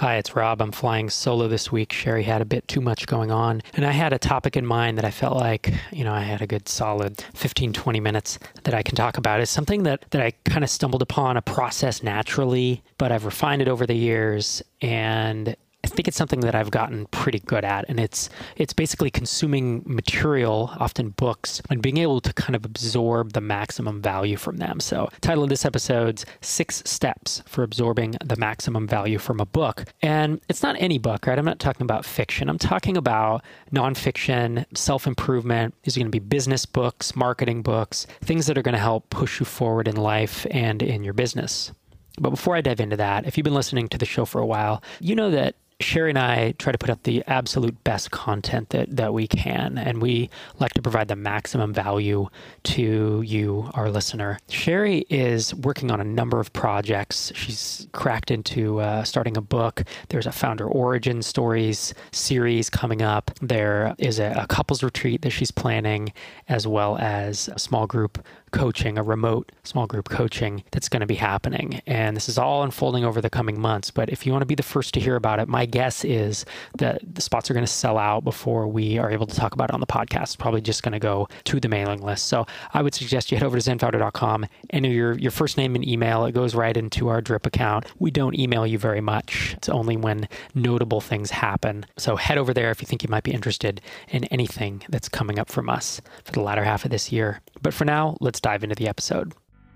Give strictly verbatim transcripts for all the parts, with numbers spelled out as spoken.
Hi, it's Rob. I'm flying solo this week. Sherry had a bit too much going on, and I had a topic in mind that I felt like, you know, I had a good solid fifteen, twenty minutes that I can talk about. It's something that, that I kind of stumbled upon, a process naturally, but I've refined it over the years, and I think it's something that I've gotten pretty good at, and it's it's basically consuming material, often books, and being able to kind of absorb the maximum value from them. So, title of this episode's Six Steps for Absorbing the Maximum Value from a Book. And it's not any book, right? I'm not talking about fiction. I'm talking about nonfiction, self-improvement. These are going to be business books, marketing books, things that are going to help push you forward in life and in your business. But before I dive into that, if you've been listening to the show for a while, you know that Sherry and I try to put out the absolute best content that, that we can, and we like to provide the maximum value to you, our listener. Sherry is working on a number of projects. She's cracked into uh, starting a book. There's a Founder Origin Stories series coming up. There is a, a couples retreat that she's planning, as well as a small group coaching, a remote small group coaching that's going to be happening. And this is all unfolding over the coming months. But if you want to be the first to hear about it, my guess is that the spots are going to sell out before we are able to talk about it on the podcast. It's probably just going to go to the mailing list. So I would suggest you head over to zen founder dot com, enter your, your first name and email. It goes right into our Drip account. We don't email you very much. It's only when notable things happen. So head over there if you think you might be interested in anything that's coming up from us for the latter half of this year. But for now, let's dive into the episode.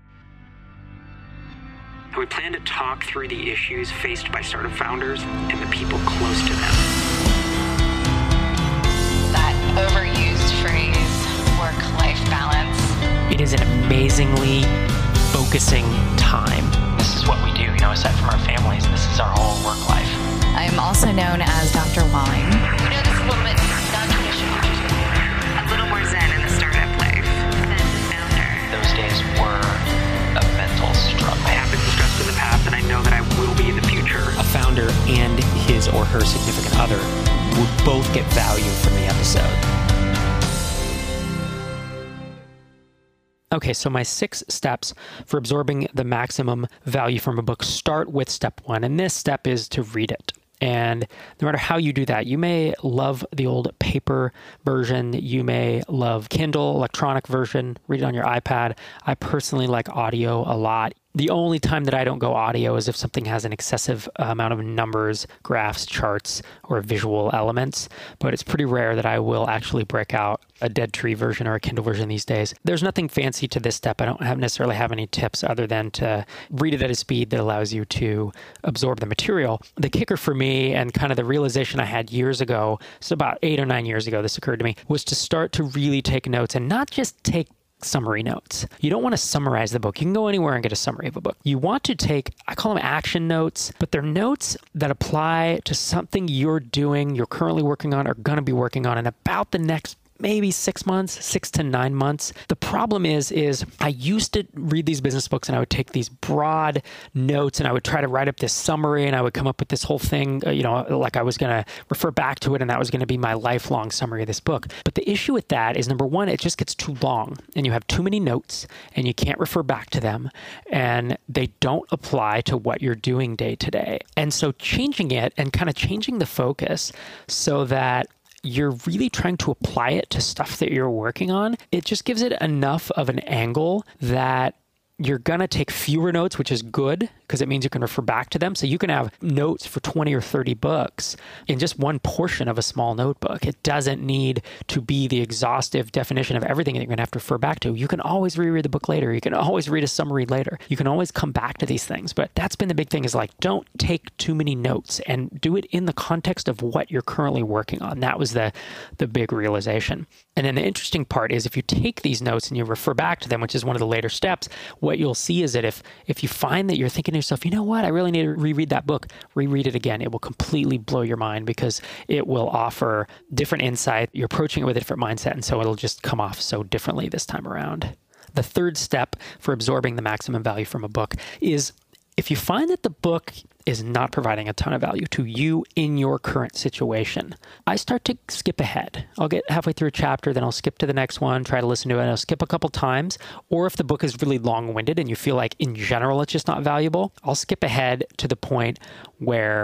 We plan to talk through the issues faced by startup founders and the people close to them. That overused phrase, work-life balance. It is an amazingly focusing time. This is what we do, you know, aside from our families, this is our whole work life. I'm also known as Doctor Wine. You know, this woman, non-traditional, a little more zen in the startup life than the founder. Those days were a mental struggle. I have been stressed in the past, and I know that I will be in the future. A founder and his or her significant other would both get value from the episode. Okay, so my six steps for absorbing the maximum value from a book start with step one, and this step is to read it. And no matter how you do that, you may love the old paper version, you may love Kindle, electronic version, read it on your iPad. I personally like audio a lot. The only time that I don't go audio is if something has an excessive amount of numbers, graphs, charts, or visual elements. But it's pretty rare that I will actually break out a Dead Tree version or a Kindle version these days. There's nothing fancy to this step. I don't have necessarily have any tips other than to read it at a speed that allows you to absorb the material. The kicker for me, and kind of the realization I had years ago, so about eight or nine years ago, this occurred to me, was to start to really take notes and not just take summary notes. You don't want to summarize the book. You can go anywhere and get a summary of a book. You want to take, I call them action notes, but they're notes that apply to something you're doing, you're currently working on, or going to be working on in about the next maybe six months, six to nine months. The problem is, is I used to read these business books and I would take these broad notes and I would try to write up this summary and I would come up with this whole thing, you know, like I was going to refer back to it and that was going to be my lifelong summary of this book. But the issue with that is, number one, it just gets too long and you have too many notes and you can't refer back to them and they don't apply to what you're doing day to day. And so changing it and kind of changing the focus so that you're really trying to apply it to stuff that you're working on, it just gives it enough of an angle that you're going to take fewer notes, which is good because it means you can refer back to them. So you can have notes for twenty or thirty books in just one portion of a small notebook. It doesn't need to be the exhaustive definition of everything that you're going to have to refer back to. You can always reread the book later. You can always read a summary later. You can always come back to these things. But that's been the big thing, is like, don't take too many notes and do it in the context of what you're currently working on. That was the, the big realization. And then the interesting part is if you take these notes and you refer back to them, which is one of the later steps, what you'll see is that if if you find that you're thinking to yourself, you know what, I really need to reread that book, reread it again. It will completely blow your mind because it will offer different insight. You're approaching it with a different mindset, and so it'll just come off so differently this time around. The third step for absorbing the maximum value from a book is if you find that the book is not providing a ton of value to you in your current situation, I start to skip ahead. I'll get halfway through a chapter, then I'll skip to the next one, try to listen to it, and I'll skip a couple times. Or if the book is really long-winded and you feel like in general it's just not valuable, I'll skip ahead to the point where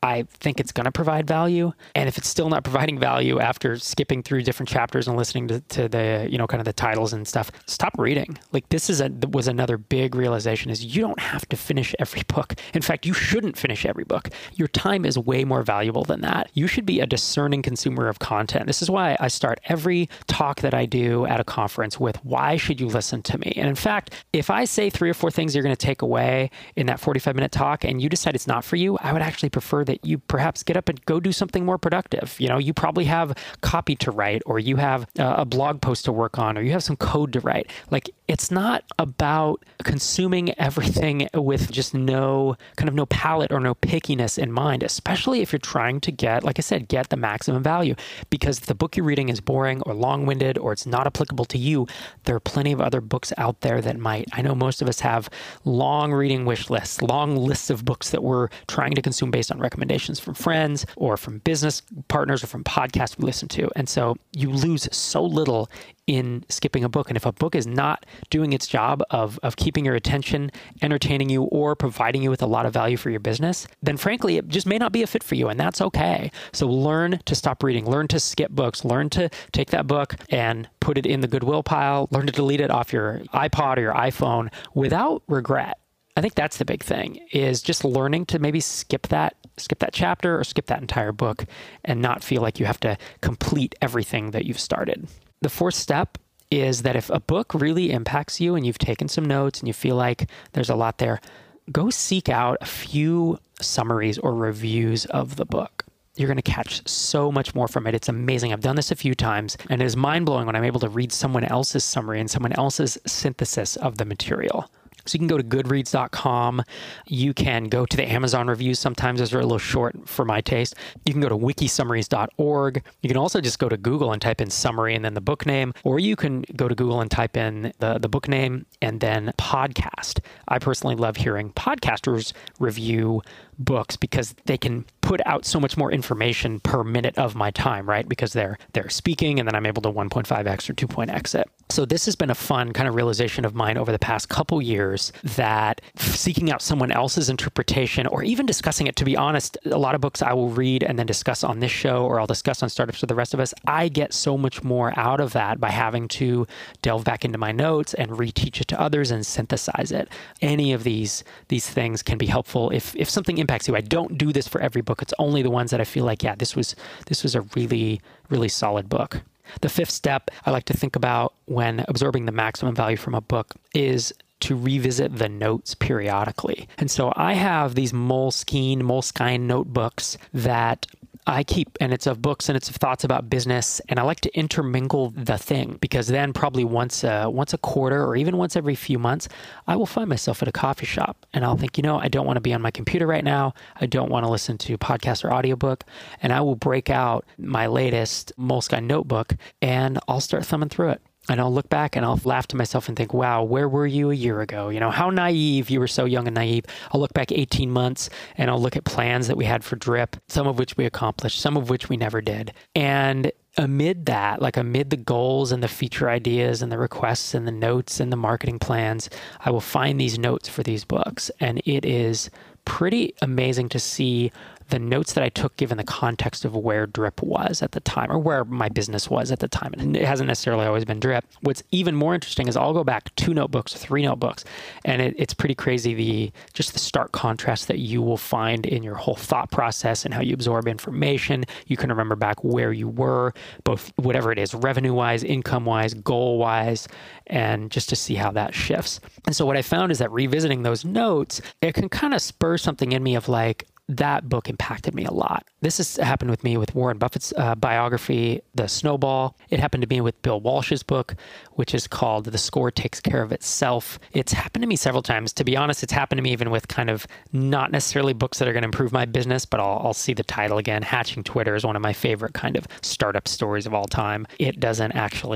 I think it's going to provide value. And if it's still not providing value after skipping through different chapters and listening to, to the, you know, kind of the titles and stuff, stop reading. Like this is a, was another big realization is you don't have to finish every book. In fact, you shouldn't finish every book. Your time is way more valuable than that. You should be a discerning consumer of content. This is why I start every talk that I do at a conference with, why should you listen to me? And in fact, if I say three or four things you're going to take away in that forty-five minute talk and you decide it's not for you, I would actually prefer that you perhaps get up and go do something more productive. You know, you probably have copy to write, or you have a blog post to work on, or you have some code to write. Like, it's not about consuming everything with just no kind of no palate or no pickiness in mind, especially if you're trying to get, like I said, get the maximum value. Because if the book you're reading is boring or long-winded or it's not applicable to you, there are plenty of other books out there that might. I know most of us have long reading wish lists, long lists of books that we're trying to consume based on recommendations from friends or from business partners or from podcasts we listen to. And so you lose so little in skipping a book. And if a book is not doing its job of, of keeping your attention, entertaining you, or providing you with a lot of value for your business, then frankly, it just may not be a fit for you. And that's okay. So learn to stop reading, learn to skip books, learn to take that book and put it in the Goodwill pile, learn to delete it off your iPod or your iPhone without regret. I think that's the big thing, is just learning to maybe skip that, skip that chapter or skip that entire book and not feel like you have to complete everything that you've started. The fourth step is that if a book really impacts you and you've taken some notes and you feel like there's a lot there, go seek out a few summaries or reviews of the book. You're going to catch so much more from it. It's amazing. I've done this a few times, and it is mind-blowing when I'm able to read someone else's summary and someone else's synthesis of the material. So you can go to goodreads dot com. You can go to the Amazon reviews. Sometimes those are a little short for my taste. You can go to wiki summaries dot org. You can also just go to Google and type in summary and then the book name, or you can go to Google and type in the, the book name and then podcast. I personally love hearing podcasters review books because they can put out so much more information per minute of my time, right? Because they're they're speaking and then I'm able to one point five x or two point x it. So this has been a fun kind of realization of mine over the past couple years, that seeking out someone else's interpretation or even discussing it, to be honest, a lot of books I will read and then discuss on this show, or I'll discuss on Startups for the Rest of Us. I get so much more out of that by having to delve back into my notes and reteach it to others and synthesize it. Any of these these things can be helpful if if something impacts you. I don't do this for every book. It's only the ones that I feel like, yeah, this was this was a really, really solid book. The fifth step I like to think about when absorbing the maximum value from a book is to revisit the notes periodically. And so I have these Moleskine, Moleskine notebooks that I keep, and it's of books and it's of thoughts about business. And I like to intermingle the thing, because then probably once a, once a quarter or even once every few months, I will find myself at a coffee shop and I'll think, you know, I don't want to be on my computer right now. I don't want to listen to podcast or audiobook. And I will break out my latest Moleskine notebook and I'll start thumbing through it. And I'll look back and I'll laugh to myself and think, wow, where were you a year ago? You know, how naive, you were so young and naive. I'll look back eighteen months and I'll look at plans that we had for Drip, some of which we accomplished, some of which we never did. And amid that, like amid the goals and the feature ideas and the requests and the notes and the marketing plans, I will find these notes for these books. And it is pretty amazing to see the notes that I took given the context of where Drip was at the time, or where my business was at the time. And it hasn't necessarily always been Drip. What's even more interesting is I'll go back two notebooks, three notebooks, and it, it's pretty crazy, the just the stark contrast that you will find in your whole thought process and how you absorb information. You can remember back where you were, both whatever it is, revenue-wise, income-wise, goal-wise, and just to see how that shifts. And so what I found is that revisiting those notes, it can kind of spur something in me of like, that book impacted me a lot. This has happened with me with Warren Buffett's uh, biography, The Snowball. It happened to me with Bill Walsh's book, which is called The Score Takes Care of Itself. It's happened to me several times. To be honest, it's happened to me even with kind of not necessarily books that are going to improve my business, but I'll, I'll see the title again. Hatching Twitter is one of my favorite kind of startup stories of all time. It doesn't actually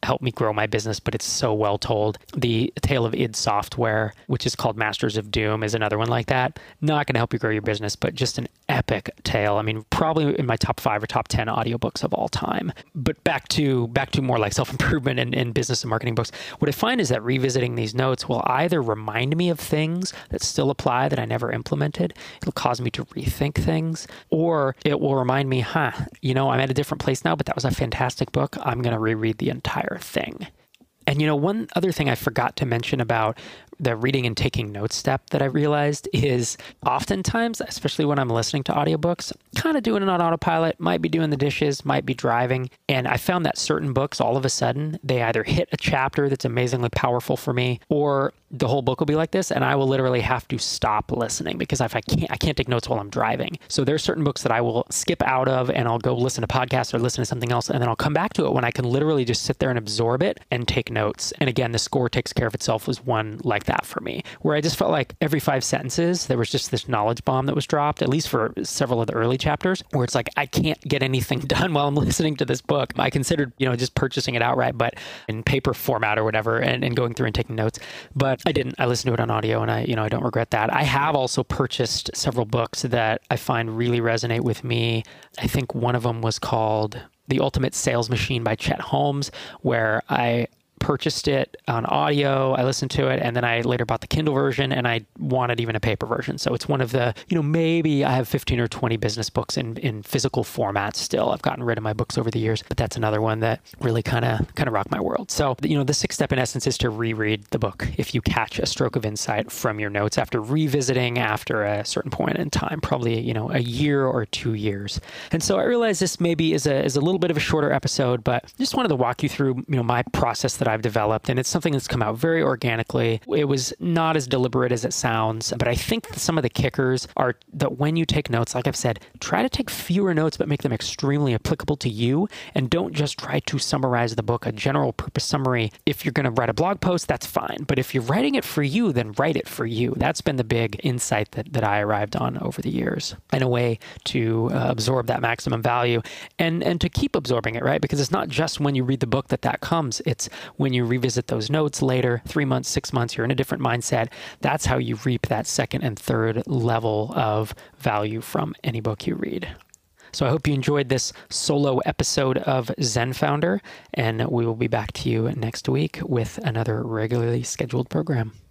help me grow my business, but it's so well told. The Tale of id Software, which is called Masters of Doom, is another one like that. Not going to help you grow your business, but just an epic tale. I mean, probably in my top five or top ten audiobooks of all time. But back to back to more like self-improvement and, and business and marketing books. What I find is that revisiting these notes will either remind me of things that still apply that I never implemented. It'll cause me to rethink things, or it will remind me, huh, you know, I'm at a different place now, but that was a fantastic book. I'm going to reread the entire thing. And, you know, one other thing I forgot to mention about the reading and taking notes step that I realized is oftentimes, especially when I'm listening to audiobooks, kind of doing it on autopilot, might be doing the dishes, might be driving. And I found that certain books, all of a sudden, they either hit a chapter that's amazingly powerful for me, or the whole book will be like this, and I will literally have to stop listening because if I can't, I can't take notes while I'm driving. So there are certain books that I will skip out of, and I'll go listen to podcasts or listen to something else, and then I'll come back to it when I can literally just sit there and absorb it and take notes. And again, The Score Takes Care of Itself was one like that for me, where I just felt like every five sentences, there was just this knowledge bomb that was dropped, at least for several of the early chapters, where it's like, I can't get anything done while I'm listening to this book. I considered, you know, just purchasing it outright, but in paper format or whatever, and, and going through and taking notes. But I didn't. I listened to it on audio, and I, you know, I don't regret that. I have also purchased several books that I find really resonate with me. I think one of them was called The Ultimate Sales Machine by Chet Holmes, where I purchased it on audio, I listened to it, and then I later bought the Kindle version, and I wanted even a paper version. So it's one of the, you know, maybe I have fifteen or twenty business books in, in physical formats still. I've gotten rid of my books over the years, but that's another one that really kind of kind of rocked my world. So, you know, the sixth step in essence is to reread the book if you catch a stroke of insight from your notes after revisiting after a certain point in time, probably, you know, a year or two years. And so I realize this maybe is a is a little bit of a shorter episode, but just wanted to walk you through, you know, my process that I've developed, and it's something that's come out very organically. It was not as deliberate as it sounds, but I think some of the kickers are that when you take notes, like I've said, try to take fewer notes, but make them extremely applicable to you, and don't just try to summarize the book, a general purpose summary. If you're going to write a blog post, that's fine, but if you're writing it for you, then write it for you. That's been the big insight that, that I arrived on over the years, and a way to uh, absorb that maximum value, and, and to keep absorbing it, right? Because it's not just when you read the book that that comes, it's when you revisit those notes later, three months, six months, you're in a different mindset. That's how you reap that second and third level of value from any book you read. So I hope you enjoyed this solo episode of Zen Founder, and we will be back to you next week with another regularly scheduled program.